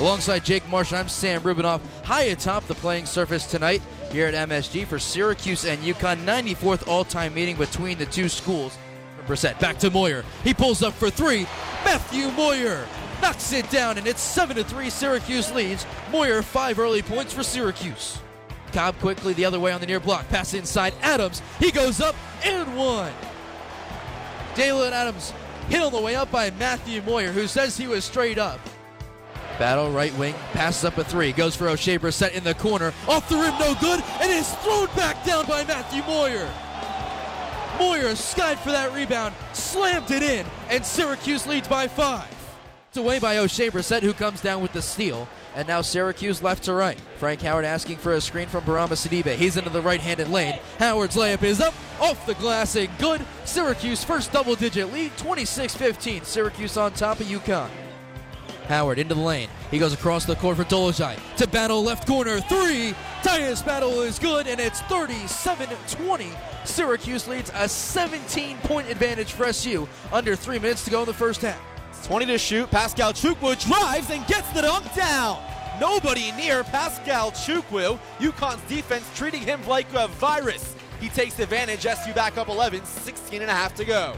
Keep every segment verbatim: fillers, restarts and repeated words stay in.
Alongside Jake Marsh, I'm Sam Rubinoff, high atop the playing surface tonight here at M S G for Syracuse and UConn, ninety-fourth all-time meeting between the two schools. Brissett back to Moyer. He pulls up for three. Matthew Moyer knocks it down, and it's seven to three. Syracuse leads. Moyer, five early points for Syracuse. Cobb quickly the other way on the near block. Pass inside. Adams. He goes up and one. Dalen Adams hit on the way up by Matthew Moyer, who says he was straight up. Battle right wing, passes up a three, goes for Oshae Brissett in the corner, off the rim, no good, and is thrown back down by Matthew Moyer. Moyer skied for that rebound, slammed it in, and Syracuse leads by five. It's away by Oshae Brissett, who comes down with the steal, and now Syracuse left to right. Frank Howard asking for a screen from Barama Sidibe. He's into the right-handed lane. Howard's layup is up, off the glass, and good. Syracuse first double-digit lead, twenty-six fifteen. Syracuse on top of UConn. Howard into the lane. He goes across the court for Dolezaj. To Battle, left corner, three. Tyus Battle is good, and it's thirty-seven twenty. Syracuse leads a seventeen-point advantage for S U. Under three minutes to go in the first half. twenty to shoot. Pascal Chukwu drives and gets the dunk down. Nobody near Pascal Chukwu. UConn's defense treating him like a virus. He takes advantage. S U back up eleven, sixteen and a half to go.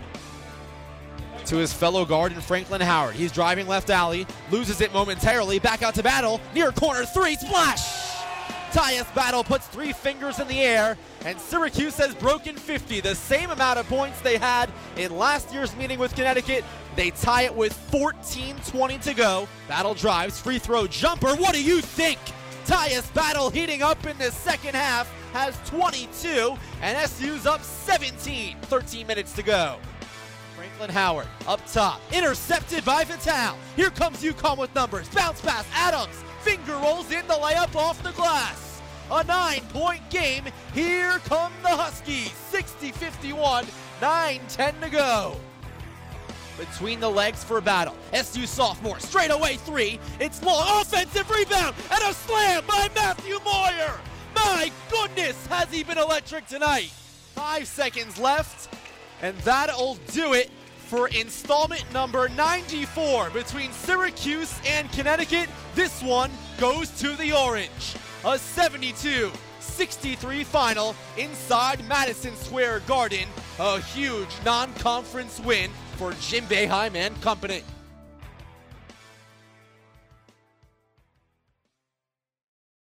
To his fellow guard in Franklin Howard. He's driving left alley, loses it momentarily, back out to Battle, near corner three, splash! Tyus Battle puts three fingers in the air, and Syracuse has broken fifty, the same amount of points they had in last year's meeting with Connecticut. They tie it with fourteen twenty to go. Battle drives, free throw jumper, what do you think? Tyus Battle heating up in the second half, has twenty-two, and S U's up seventeen, thirteen minutes to go. Franklin Howard up top, intercepted by Vital. Here comes UConn with numbers. Bounce pass, Adams, finger rolls in the layup off the glass. A nine-point game. Here come the Huskies. sixty fifty-one, nine ten to go. Between the legs for Battle. S U sophomore, straight away three. It's long, offensive rebound, and a slam by Matthew Moyer. My goodness, has he been electric tonight? Five seconds left. And that'll do it for installment number ninety-four between Syracuse and Connecticut. This one goes to the Orange. A seventy-two sixty-three final inside Madison Square Garden. A huge non-conference win for Jim Boeheim and company.